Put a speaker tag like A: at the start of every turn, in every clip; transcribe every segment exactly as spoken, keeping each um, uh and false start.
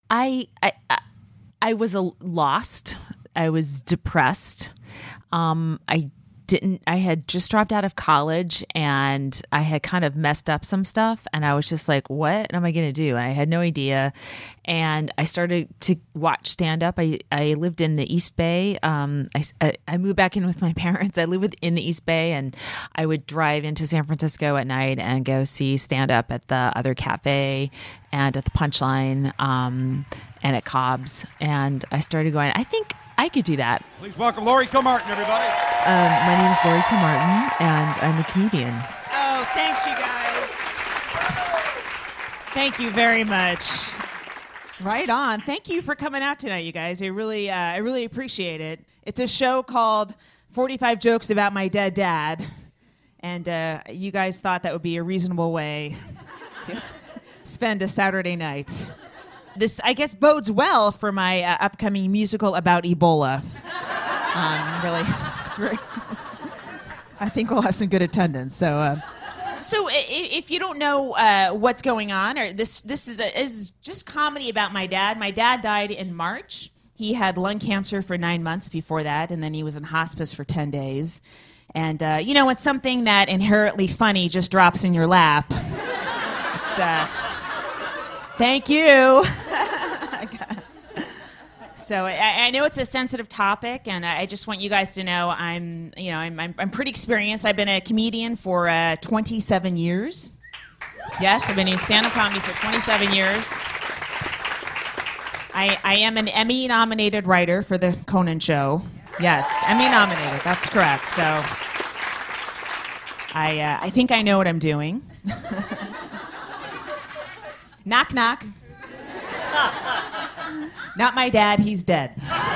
A: I, I, I, I was a lost. I was depressed. Um, I didn't, I had just dropped out of college and I had kind of messed up some stuff. And I was just like, what am I going to do? And I had no idea. And I started to watch stand up. I, I lived in the East Bay. Um, I, I, I moved back in with my parents. I live with, in the East Bay, and I would drive into San Francisco at night and go see stand up at the other cafe and at the Punchline, um, and at Cobb's. And I started going, I think I could do that.
B: Please welcome Lori Kilmartin, everybody.
A: Um, my name is Lori Kilmartin, and I'm a comedian.
C: Oh, thanks, you guys. Thank you very much. Right on. Thank you for coming out tonight, you guys. I really, uh, I really appreciate it. It's a show called forty-five Jokes About My Dead Dad, and uh, you guys thought that would be a reasonable way to spend a Saturday night. This, I guess, bodes well for my uh, upcoming musical about Ebola. Um, really, it's very. I think we'll have some good attendance. So, uh, so if you don't know uh, what's going on, or this, this is a, is just comedy about my dad. My dad died in March. He had lung cancer for nine months before that, and then he was in hospice for ten days. And uh, you know, when something that inherently funny just drops in your lap, it's. Uh, Thank you. So I, I know it's a sensitive topic, and I just want you guys to know I'm, you know, I'm, I'm, I'm pretty experienced. I've been a comedian for uh, twenty-seven years. Yes, I've been in stand-up comedy for twenty-seven years. I, I am an Emmy-nominated writer for the Conan Show. Yes, Emmy-nominated. That's correct. So I, uh, I think I know what I'm doing. Knock, knock. Not my dad, he's dead.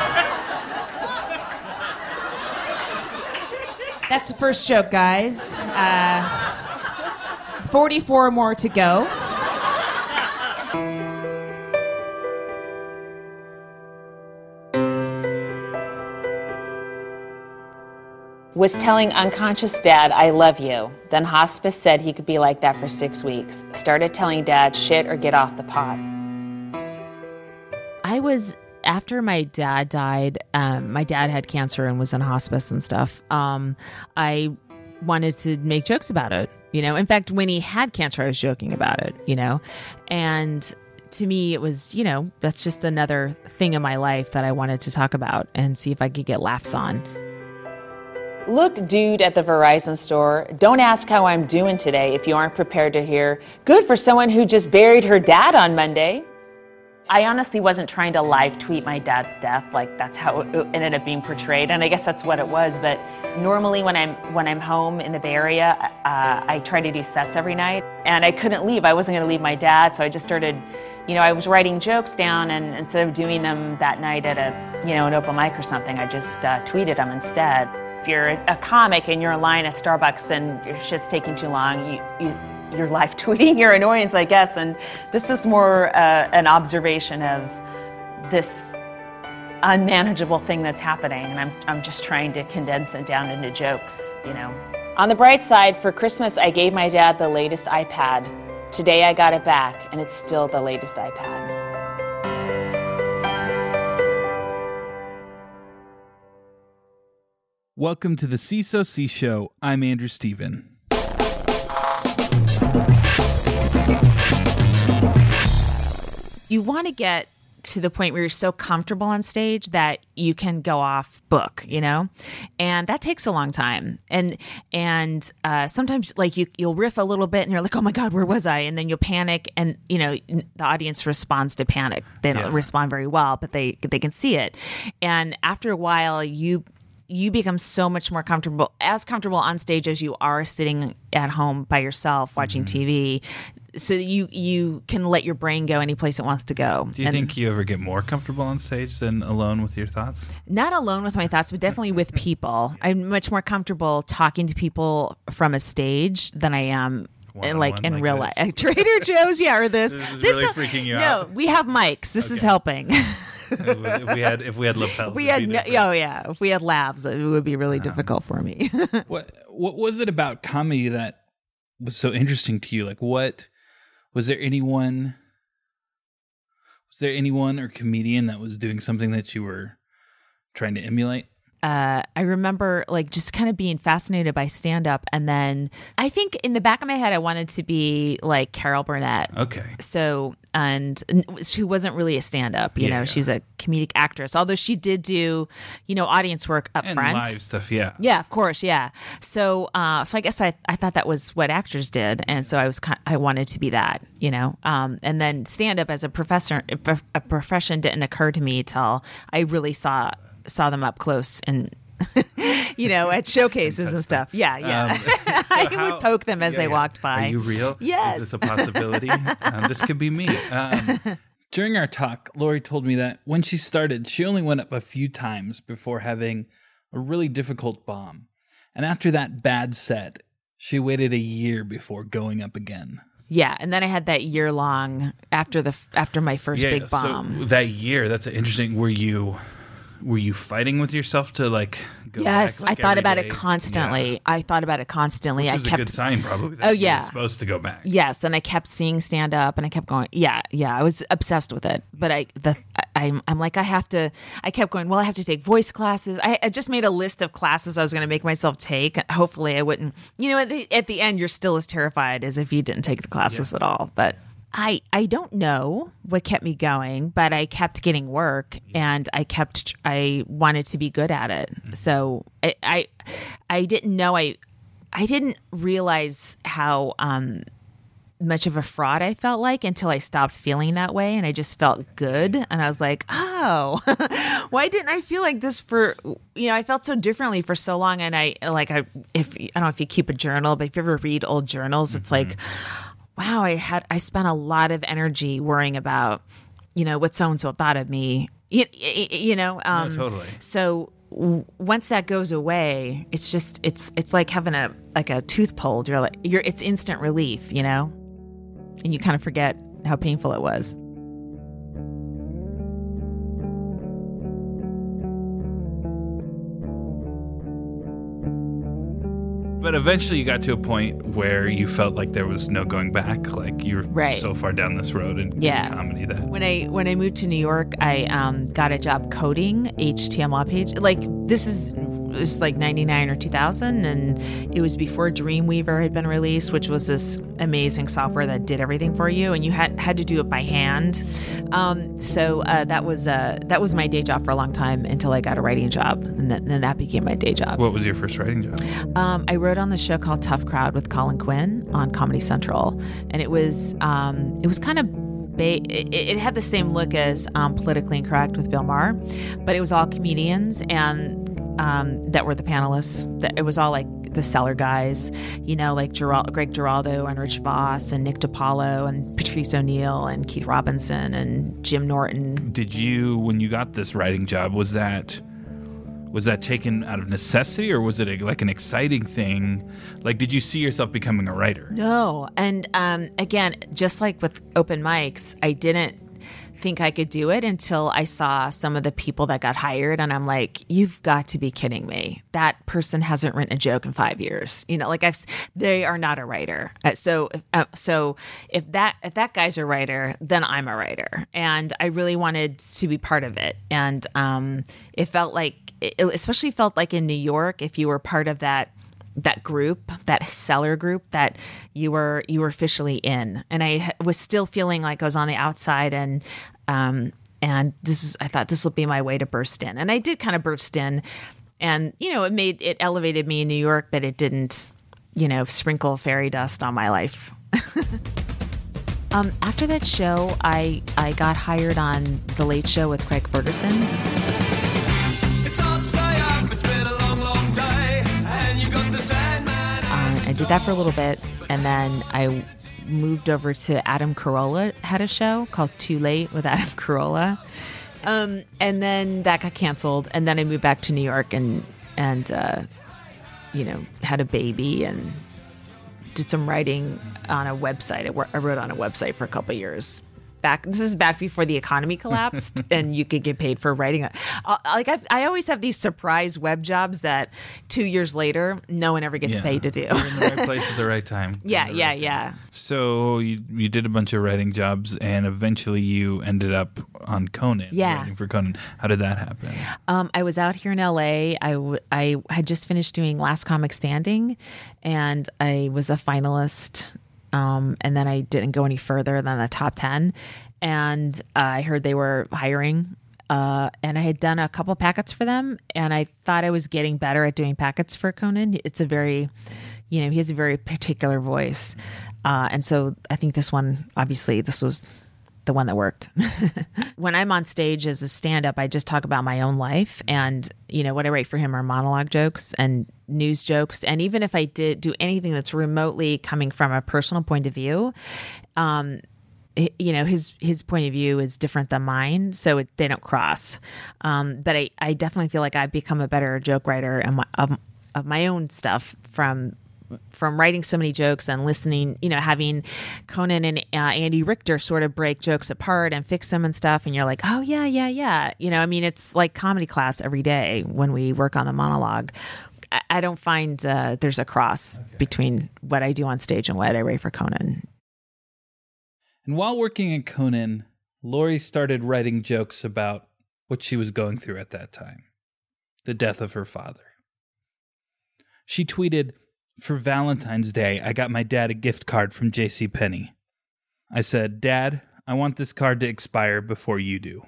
C: That's the first joke, guys. Uh, forty-four more to go.
D: Was telling unconscious dad, I love you. Then hospice said he could be like that for six weeks. Started telling dad, shit or get off the pot.
A: I was, after my dad died, um, my dad had cancer and was in hospice and stuff. Um, I wanted to make jokes about it. You know, in fact, when he had cancer, I was joking about it, you know, and to me, it was, you know, that's just another thing in my life that I wanted to talk about and see if I could get laughs on.
D: Look, dude at the Verizon store, don't ask how I'm doing today if you aren't prepared to hear, good for someone who just buried her dad on Monday. I honestly wasn't trying to live tweet my dad's death, like that's how it ended up being portrayed, and I guess that's what it was, but normally when I'm when I'm home in the Bay Area, uh, I try to do sets every night, and I couldn't leave. I wasn't going to leave my dad, so I just started, you know, I was writing jokes down, and instead of doing them that night at a, you know, an open mic or something, I just uh, tweeted them instead. If you're a comic and you're in line at Starbucks and your shit's taking too long, you, you, you're live tweeting your annoyance, I guess. And this is more uh, an observation of this unmanageable thing that's happening. And I'm, I'm just trying to condense it down into jokes, you know. On the bright side, for Christmas, I gave my dad the latest iPad. Today I got it back, and it's still the latest iPad.
E: Welcome to the C S O C Show. I'm Andrew Steven.
A: You want to get to the point where you're so comfortable on stage that you can go off book, you know, and that takes a long time. And and uh, sometimes like you you'll riff a little bit and you're like, oh my God, where was I? And then you'll panic, and you know the audience responds to panic. They don't yeah. respond very well, but they they can see it. And after a while, you. you become so much more comfortable, as comfortable on stage as you are sitting at home by yourself watching mm-hmm. T V, so that you you can let your brain go any place it wants to go.
E: Do you
A: and
E: think you ever get more comfortable on stage than alone with your thoughts?
A: Not alone with my thoughts, but definitely with people. I'm much more comfortable talking to people from a stage than I am
E: One
A: like in
E: like
A: real
E: this.
A: life. Trader Joe's, yeah, or this.
E: This is
A: this
E: really
A: uh,
E: freaking you
A: no,
E: out.
A: No, we have mics. This
E: Okay.
A: is helping.
E: if we had if we had lapels,
A: we
E: it'd
A: had
E: be
A: no,
E: different.
A: oh yeah, if we had labs, it would be really um, difficult for me.
E: what what was it about comedy that was so interesting to you? Like, what was there anyone? Was there anyone or comedian that was doing something that you were trying to emulate?
A: Uh, I remember like just kind of being fascinated by stand-up. And then I think in the back of my head, I wanted to be like Carol Burnett.
E: Okay.
A: So, and she wasn't really a stand-up, you
E: Yeah,
A: know,
E: yeah.
A: she was a comedic actress, although she did do, you know, audience work up
E: And
A: front.
E: live stuff, yeah.
A: Yeah, of course. Yeah. So, uh, so I guess I, I thought that was what actors did. And so I was, kind I wanted to be that, you know, um, and then stand up as a professor, a profession didn't occur to me till I really saw, saw them up close and, you know, at showcases and stuff. Yeah. Yeah.
E: Um, so
A: I
E: how-
A: would poke them as
E: yeah,
A: they
E: yeah.
A: walked by.
E: Are you real?
A: Yes.
E: Is this a possibility? um, this could be me. Um, during our talk, Lori told me that when she started, she only went up a few times before having a really difficult bomb. And after that bad set, she waited a year before going up again.
A: Yeah. And then I had that year long after the, after my first big bomb.
E: So that year, that's interesting. Were you, were you fighting with yourself to like go
A: Yes,
E: back, like,
A: I thought
E: every
A: about
E: day?
A: it constantly.
E: Yeah.
A: I thought about it constantly.
E: Which
A: I
E: is
A: kept
E: a good sign, probably. That
A: Oh,
E: you're
A: yeah.
E: supposed to go back.
A: Yes, and I kept seeing stand up, and I kept going. Yeah, yeah, I was obsessed with it. But I, the, I, I'm, I'm like, I have to. I kept going. Well, I have to take voice classes. I, I just made a list of classes I was going to make myself take. Hopefully, I wouldn't. You know, at the, at the end, you're still as terrified as if you didn't take the classes
E: Yeah.
A: at all. But I, I don't know what kept me going, but I kept getting work, and I kept. I wanted to be good at it. So I, I, I didn't know I. I didn't realize how um, much of a fraud I felt like until I stopped feeling that way, and I just felt good. And I was like, oh, why didn't I feel like this for, you know, I felt so differently for so long. And I like, I, if, I don't know if you keep a journal, but if you ever read old journals, it's like, wow, I had, I spent a lot of energy worrying about, you know, what so-and-so thought of me, you, you know? Um,
E: No, totally.
A: So w- once that goes away, it's just, it's, it's like having a, like a tooth pulled. You're like, you're, it's instant relief, you know? And you kind of forget how painful it was.
E: But eventually you got to a point where you felt like there was no going back. Like you were
A: Right.
E: so far down this road in,
A: Yeah.
E: in comedy that
A: When I when I moved to New York, I um, got a job coding H T M L page. Like this is was like ninety-nine or two thousand, and it was before Dreamweaver had been released, which was this amazing software that did everything for you, and you had had to do it by hand. Um, so uh, that was uh, that was my day job for a long time until I got a writing job, and then, then that became my day job.
E: What was your first writing job?
A: Um, I wrote on the show called Tough Crowd with Colin Quinn on Comedy Central, and it was um, it was kind of ba- it, it had the same look as um, Politically Incorrect with Bill Maher, but it was all comedians and um, that were the panelists. That it was all like the cellar guys, you know, like Geral- Greg Giraldo and Rich Voss and Nick DiPaolo and Patrice O'Neill and Keith Robinson and Jim Norton.
E: Did you, when you got this writing job, was that was that taken out of necessity, or was it a, like an exciting thing? Like, did you see yourself becoming a writer?
A: No. And um, again, just like with open mics, I didn't think I could do it until I saw some of the people that got hired, and I'm like, you've got to be kidding me. That person hasn't written a joke in five years. You know, like I've, they are not a writer. Uh, so, uh, so if that if that guy's a writer, then I'm a writer, and I really wanted to be part of it. And um, it felt like, it especially felt like in New York, if you were part of that. that group, that cellar group, that you were you were officially in, and I was still feeling like I was on the outside, and um and this is I thought this will be my way to burst in, and I did kind of burst in, and you know it made it elevated me in New York, but it didn't, you know, sprinkle fairy dust on my life. um, after that show, I I got hired on The Late Show with Craig Ferguson.
F: It's hard to stay up, it's been a long, long day, and you got the Sandman.
A: Um, I did that for a little bit, and then I moved over to Adam Carolla had a show called Too Late with Adam Carolla, um, and then that got canceled, and then I moved back to New York and and uh, you know had a baby and did some writing on a website. I, wor- I wrote on a website for a couple of years. back. This is back before the economy collapsed, and you could get paid for writing. A, uh, like I've, I always have these surprise web jobs that two years later, no one ever gets
E: Yeah.
A: paid to do.
E: You're in the right place at the right time.
A: yeah,
E: Doing the
A: yeah,
E: right thing.
A: yeah.
E: So you you did a bunch of writing jobs, and eventually you ended up on Conan.
A: Yeah.
E: Writing for Conan. How did that happen?
A: Um, I was out here in L A. I, w- I had just finished doing Last Comic Standing, and I was a finalist. Um, and then I didn't go any further than the top ten. And uh, I heard they were hiring. Uh, and I had done a couple packets for them. And I thought I was getting better at doing packets for Conan. It's a very, you know, he has a very particular voice. Uh, and so I think this one, obviously, this was the one that worked. When I'm on stage as a stand-up, I just talk about my own life, and you know what I write for him are monologue jokes and news jokes. And even if I did do anything that's remotely coming from a personal point of view, um, it- you know, his his point of view is different than mine, so it, they don't cross. Um, but I, I definitely feel like I've become a better joke writer and my, of, of my own stuff from. from writing so many jokes and listening, you know, having Conan and uh, Andy Richter sort of break jokes apart and fix them and stuff. And you're like, oh, yeah, yeah, yeah. You know, I mean, it's like comedy class every day when we work on the monologue. I, I don't find uh, there's a cross okay. between what I do on stage and what I write for Conan.
E: And while working at Conan, Laurie started writing jokes about what she was going through at that time, the death of her father. She tweeted, "For Valentine's Day, I got my dad a gift card from JCPenney. I said, 'Dad, I want this card to expire before you do.'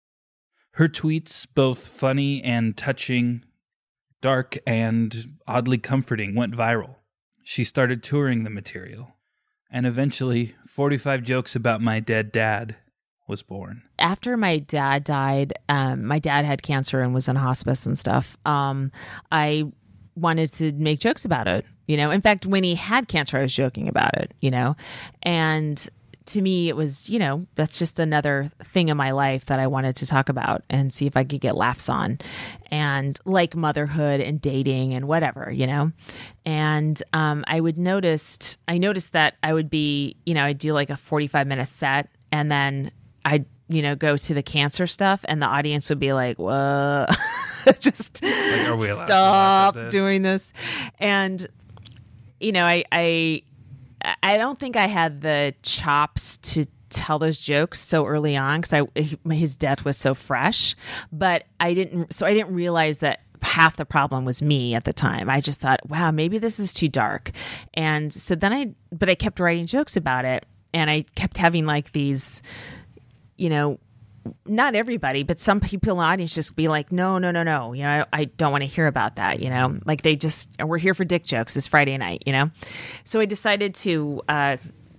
E: Her tweets, both funny and touching, dark and oddly comforting, went viral. She started touring the material. And eventually, forty-five Jokes About My Dead Dad was born."
A: After my dad died, um, my dad had cancer and was in hospice and stuff. Um, I wanted to make jokes about it, you know. In fact, when he had cancer, I was joking about it, you know. And to me, it was, you know, that's just another thing in my life that I wanted to talk about and see if I could get laughs on, and like motherhood and dating and whatever, you know. And um, I would notice, I noticed that I would be, you know, I'd do like a forty-five minute set, and then I'd, you know, go to the cancer stuff, and the audience would be like, whoa, just
E: Like, are we allowed to laugh
A: stop
E: at this?
A: doing this. And, you know, I, I, I don't think I had the chops to tell those jokes so early on, because I, his death was so fresh, but I didn't, so I didn't realize that half the problem was me at the time. I just thought, wow, maybe this is too dark. And so then I, but I kept writing jokes about it, and I kept having like these, you know, not everybody, but some people in the audience just be like, no, no, no, no. You know, I, I don't want to hear about that. You know, like they just, we're here for dick jokes this Friday night, you know? So I decided to, uh,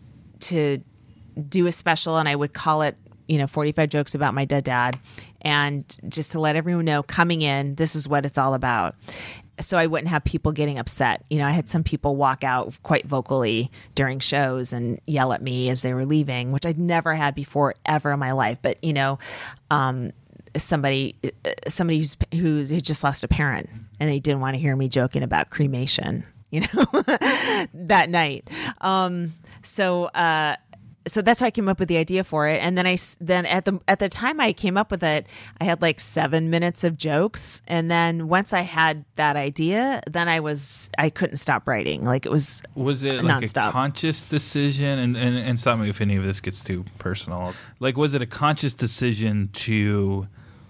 A: to do a special, and I would call it, you know, forty-five Jokes About My Dead Dad. And just to let everyone know coming in, this is what it's all about. So I wouldn't have people getting upset. You know, I had some people walk out quite vocally during shows and yell at me as they were leaving, which I'd never had before ever in my life. But, you know, um, somebody somebody who's, who's who just lost a parent, and they didn't want to hear me joking about cremation, you know, that night. Um, so, uh, So that's how I came up with the idea for it. And then I, then at the, at the time I came up with it, I had like seven minutes of jokes. And then once I had that idea, then I was, I couldn't stop writing. Like it was,
E: Was it like
A: nonstop.
E: a conscious decision? And, and, and stop me if any of this gets too personal. Like, was it a conscious decision to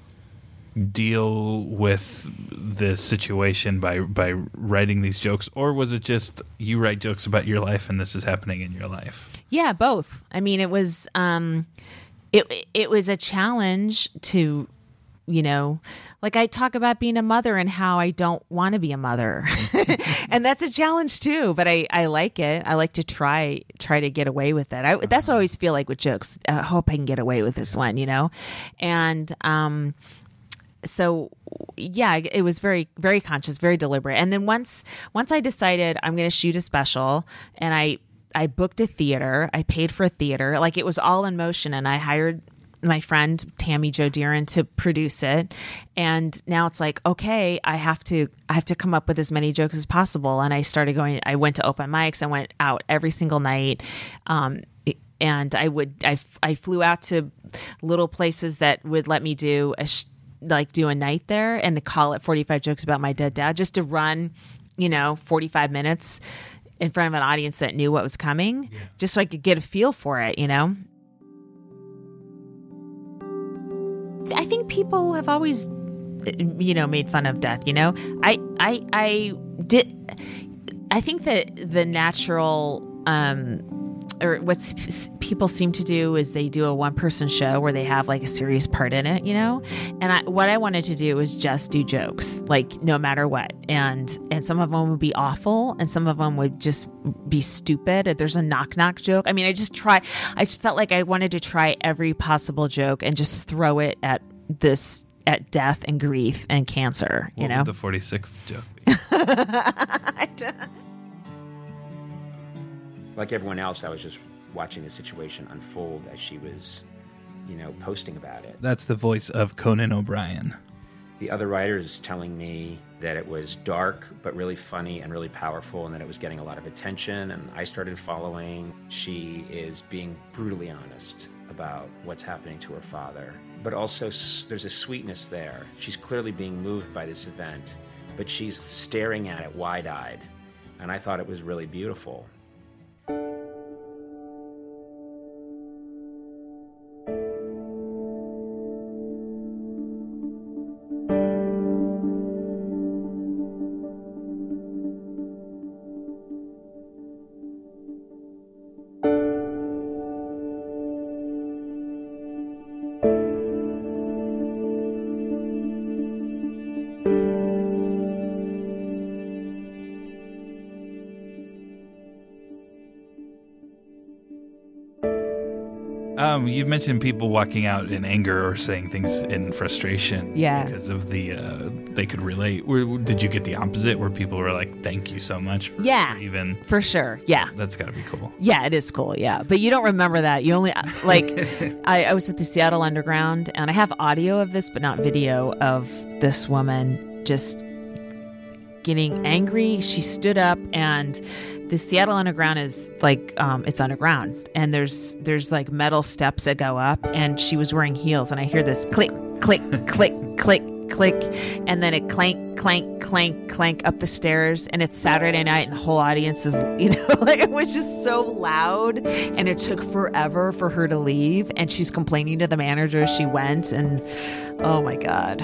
E: deal with this situation by by writing these jokes, or was it just you write jokes about your life and this is happening in your life?
A: yeah, both. I mean, it was, um, it, it was a challenge to, you know, like I talk about being a mother and how I don't want to be a mother. And that's a challenge too, but I, I like it. I like to try, try to get away with it. I, that's what I always feel like with jokes. I hope I can get away with this one, you know? And, um, so yeah, it was very, very conscious, very deliberate. And then once, once I decided I'm going to shoot a special, and I, I booked a theater, I paid for a theater, like it was all in motion, and I hired my friend Tammy Jo Deeren to produce it. And now it's like, okay, I have to, I have to come up with as many jokes as possible. And I started going, I went to open mics, I went out every single night. Um, and I would I, f- I flew out to little places that would let me do a sh- like do a night there and to call it forty-five Jokes About My Dead Dad, just to run, you know, forty-five minutes in front of an audience that knew what was coming, yeah. just so I could get a feel for it, you know? I think people have always, you know, made fun of death, you know? I, I, I did, I think that the natural, um, or what people seem to do is they do a one person show where they have like a serious part in it, you know? And I, what I wanted to do was just do jokes, like no matter what. And, and some of them would be awful and some of them would just be stupid. If there's a knock knock joke. I mean, I just try, I just felt like I wanted to try every possible joke and just throw it at this, at death and grief and cancer, you
E: what
A: know?
E: Would the forty-sixth joke be?
G: Like everyone else, I was just watching the situation unfold as she was, you know, posting about it.
E: That's the voice of Conan O'Brien.
G: The other writers telling me that it was dark, but really funny and really powerful, and that it was getting a lot of attention, and I started following. She is being brutally honest about what's happening to her father, but also there's a sweetness there. She's clearly being moved by this event, but she's staring at it wide-eyed, and I thought it was really beautiful.
E: Um, you mentioned people walking out in anger or saying things in frustration
A: Yeah.
E: because of the, uh, they could relate. Or did you get the opposite where people were like, thank you so much for,
A: Yeah.
E: for even...
A: For sure. Yeah.
E: That's got to be cool.
A: Yeah, it is cool. Yeah. But you don't remember that. You only, like, I, I was at the Seattle Underground and I have audio of this, but not video of this woman just getting angry. She stood up, and the Seattle Underground is like, um, it's underground, and there's, there's like metal steps that go up, and she was wearing heels, and I hear this click, click, click, click, click, and then it clank, clank, clank, clank up the stairs, and it's Saturday night, and the whole audience is, you know, like, it was just so loud, and it took forever for her to leave, and she's complaining to the manager as she went, and oh my God.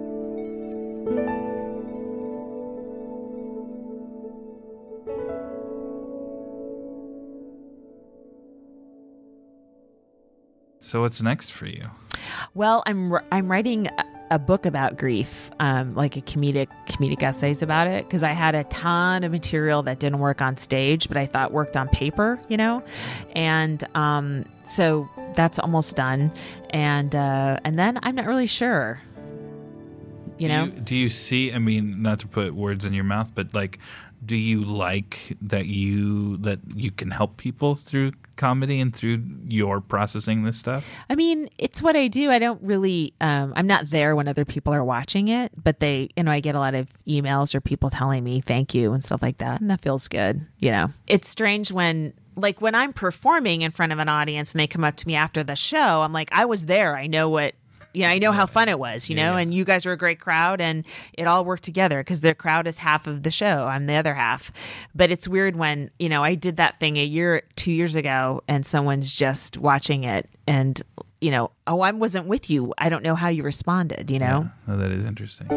E: So what's next for you?
A: Well, I'm I'm writing a, a book about grief, um, like a comedic comedic essays about it, because I had a ton of material that didn't work on stage, but I thought worked on paper, you know, and um, so that's almost done, and uh, and then I'm not really sure. You
E: do
A: know,
E: you, do you see? I mean, not to put words in your mouth, but like, do you like that you that you can help people through comedy and through your processing this stuff?
A: I mean, it's what I do. I don't really, um, I'm not there when other people are watching it, but they, you know, I get a lot of emails or people telling me thank you and stuff like that. And that feels good. You know, it's strange when, like when I'm performing in front of an audience and they come up to me after the show, I'm like, I was there. I know what, you know, I know how fun it was, you know, yeah. And you guys are a great crowd and it all worked together because their crowd is half of the show. I'm the other half. But it's weird when, you know, I did that thing a year, two years ago and someone's just watching it and, you know, oh, I wasn't with you. I don't know how you responded, you know?
E: Yeah. Oh, that is interesting.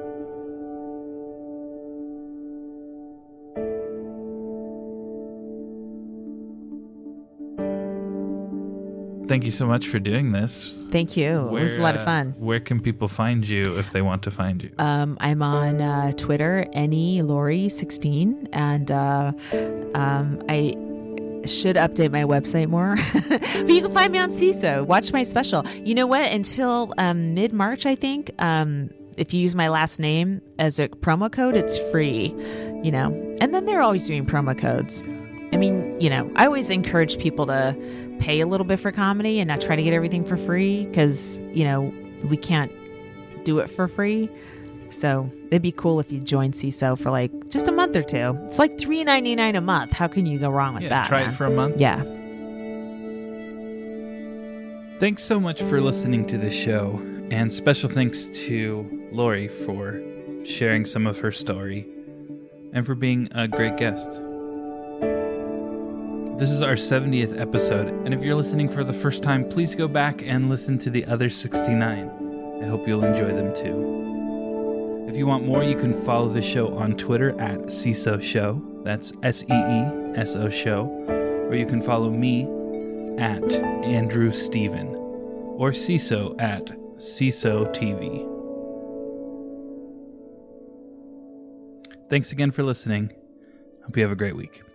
E: Thank you so much for doing this.
A: Thank you.
E: Where,
A: it was a lot of
E: uh,
A: fun.
E: Where can people find you if they want to find you?
A: Um, I'm on uh, Twitter, Any Lori sixteen, and uh, um, I should update my website more. But you can find me on C I S O. Watch my special. You know what? Until um, mid-March, I think, um, if you use my last name as a promo code, it's free, you know. And then they're always doing promo codes. I mean, you know, I always encourage people to pay a little bit for comedy and not try to get everything for free because, you know, we can't do it for free. So it'd be cool if you join C I S O for like just a month or two. It's like three ninety-nine a month. How can you go wrong with
E: yeah,
A: that?
E: Try
A: man?
E: it for a month.
A: Yeah.
E: Thanks so much for listening to this show, and special thanks to Lori for sharing some of her story and for being a great guest. This is our seventieth episode, and if you're listening for the first time, please go back and listen to the other sixty-nine. I hope you'll enjoy them too. If you want more, you can follow the show on Twitter at C E S O Show. That's S E E S O Show. Or you can follow me at Andrew Steven, or C I S O at C I S O T V. Thanks again for listening. Hope you have a great week.